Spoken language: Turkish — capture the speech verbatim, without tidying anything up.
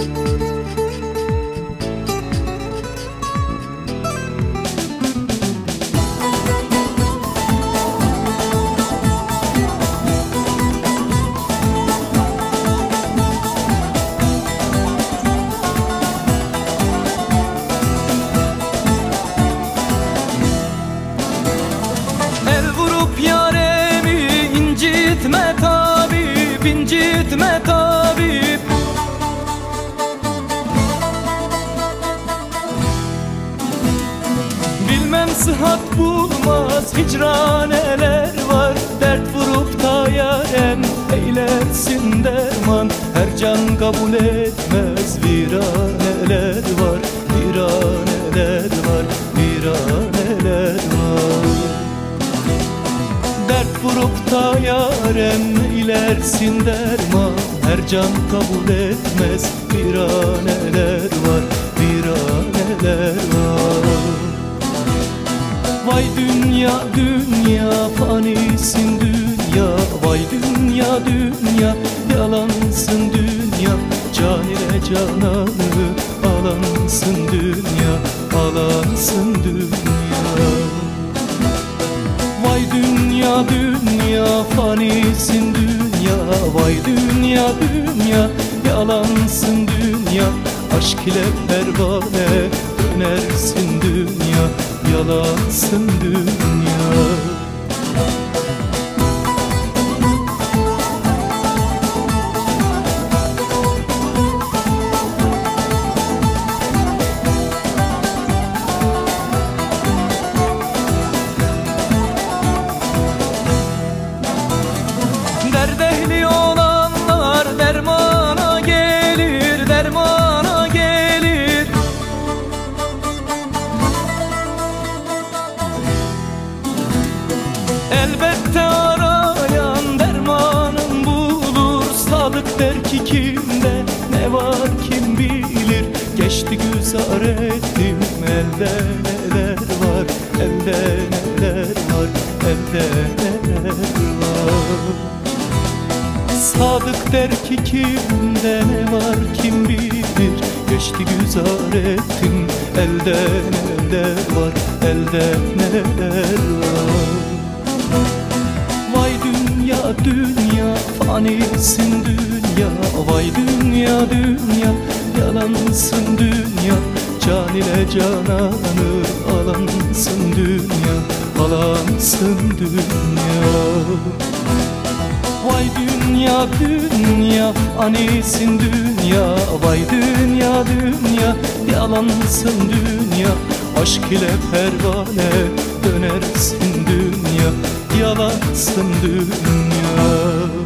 İncitme tabip, incitme tabip. Bilmem sıhhat bulmaz, hicran neler var. Dert vurup da yaren eylersin derman. Her can kabul etmez, viraneler var. Viraneler var, viraneler var. Dert vurup da yaren eylersin derman. Her can kabul etmez, viraneler var, viraneler var. Vay dünya dünya, fanisin dünya. Vay dünya dünya, yalansın dünya. Can ile cananı alansın dünya, alansın dünya. Vay dünya dünya, fanisin dünya. Vay dünya dünya, yalansın dünya. Aşk ile pervane dönersin dünya, yalansın dünya. Derdehli olanlar dermana gelir, dermana gelir. Elbette arayan dermanın bulur. Sadık der ki kimde ne var kim bilir. Geçti güzar ettim, elde neler var. Elde neler var, elde neler var. Sadık der ki kimde ne var kim bilir. Geçti güzar ettim, elde neler var, elde neler var. Vay dünya dünya, fanisin dünya. Vay dünya dünya, yalansın dünya. Can ile cananı alansın dünya, alansın dünya. Vay dünya dünya, fanisin dünya. Vay dünya dünya, yalansın dünya. Aşk ile pervane dönersin dünya, yalansın dünya.